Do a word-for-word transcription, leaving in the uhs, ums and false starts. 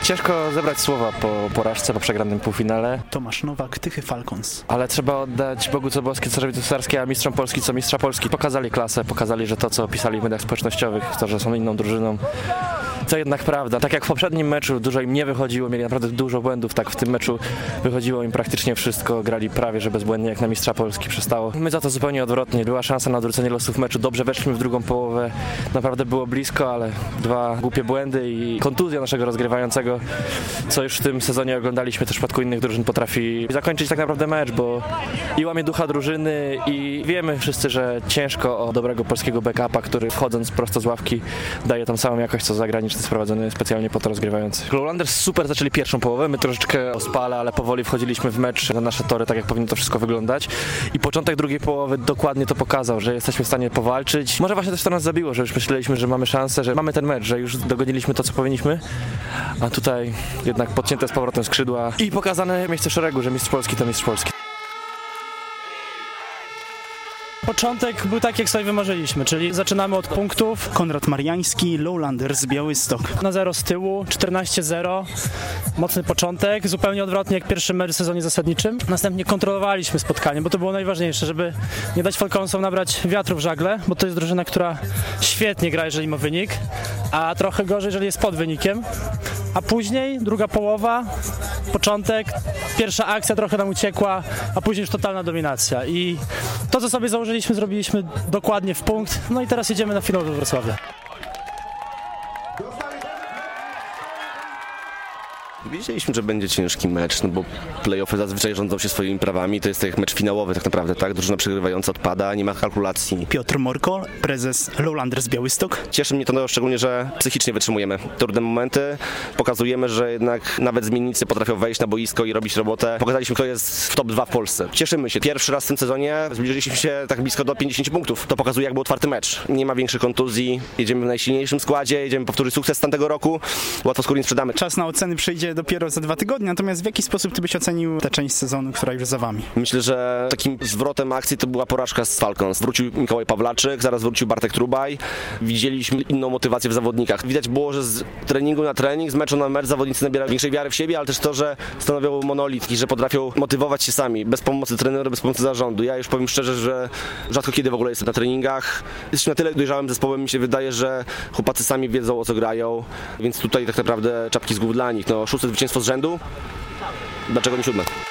Ciężko zebrać słowa po porażce, po przegranym półfinale. Tomasz Nowak, Tychy Falcons. Ale trzeba oddać Bogu co boskie, co cesarskie, a mistrzom Polski co mistrza Polski. Pokazali klasę, pokazali, że to, co pisali w mediach społecznościowych, to, że są inną drużyną, to jednak prawda. Tak jak w poprzednim meczu dużo im nie wychodziło, mieli naprawdę dużo błędów, tak w tym meczu wychodziło im praktycznie wszystko, grali prawie że bezbłędnie jak na mistrza Polski przystało. My za to zupełnie odwrotnie. Była szansa na odwrócenie losów meczu, dobrze weszliśmy w drugą połowę, naprawdę było blisko, ale dwa głupie błędy i kontuzja naszego rozgrywającego, co już w tym sezonie oglądaliśmy też w przypadku innych drużyn, potrafi zakończyć tak naprawdę mecz, bo i łamie ducha drużyny i wiemy wszyscy, że ciężko o dobrego polskiego backupa, który wchodząc prosto z ławki daje tą samą jakość co zagraniczny sprowadzony specjalnie po to rozgrywający. Lowlanders super zaczęli pierwszą połowę, my troszeczkę ospale, ale powoli wchodziliśmy w mecz na nasze tory, tak jak powinno to wszystko wyglądać i początek drugiej połowy dokładnie to pokazał, że jesteśmy w stanie powalczyć. Może właśnie też to nas zabiło, że już myśleliśmy, że mamy szansę, że mamy ten mecz, że już dogoniliśmy to, co powinniśmy, a tutaj jednak podcięte z powrotem skrzydła i pokazane miejsce szeregu, że mistrz Polski to mistrz Polski. Początek był tak, jak sobie wymarzyliśmy, czyli zaczynamy od punktów. Konrad Mariański, Lowlanders Białystok. Na zero z tyłu, czternaście zero, mocny początek, zupełnie odwrotnie jak pierwszy mecz w sezonie zasadniczym. Następnie kontrolowaliśmy spotkanie, bo to było najważniejsze, żeby nie dać Falconsom nabrać wiatru w żagle, bo to jest drużyna, która świetnie gra, jeżeli ma wynik, a trochę gorzej, jeżeli jest pod wynikiem. A później druga połowa, początek, pierwsza akcja trochę nam uciekła, a później już totalna dominacja. I to, co sobie założyliśmy, zrobiliśmy dokładnie w punkt. No i teraz jedziemy na finał do Wrocławia. Wiedzieliśmy, że będzie ciężki mecz, no bo play-offy zazwyczaj rządzą się swoimi prawami, to jest tak jak mecz finałowy tak naprawdę, tak? Drużyna przegrywająca odpada, nie ma kalkulacji. Piotr Morko, prezes Lowlanders Białystok. Cieszy mnie to no, szczególnie, że psychicznie wytrzymujemy trudne momenty, pokazujemy, że jednak nawet zmiennicy potrafią wejść na boisko i robić robotę. Pokazaliśmy, kto jest w top dwa w Polsce. Cieszymy się. Pierwszy raz w tym sezonie zbliżyliśmy się tak blisko do pięćdziesięciu punktów. To pokazuje, jak był otwarty mecz. Nie ma większych kontuzji, jedziemy w najsilniejszym składzie, jedziemy powtórzyć sukces z tamtego roku, łatwo skóry nie sprzedamy. Czas na oceny przyjdzie dopiero za dwa tygodnie, natomiast w jaki sposób ty byś ocenił tę część sezonu, która już za wami? Myślę, że takim zwrotem akcji to była porażka z Falcons. Wrócił Mikołaj Pawlaczyk, zaraz wrócił Bartek Trubaj. Widzieliśmy inną motywację w zawodnikach. Widać było, że z treningu na trening, z meczu na mecz zawodnicy nabierają większej wiary w siebie, ale też to, że stanowią monolit i że potrafią motywować się sami, bez pomocy trenera, bez pomocy zarządu. Ja już powiem szczerze, że rzadko kiedy w ogóle jestem na treningach. Jesteśmy na tyle dojrzałym zespołem, mi się wydaje, że chłopacy sami wiedzą, o co grają, więc tutaj tak naprawdę czapki z głów dla nich. No, szóste zwycięstwo z rzędu, dlaczego nie siódme?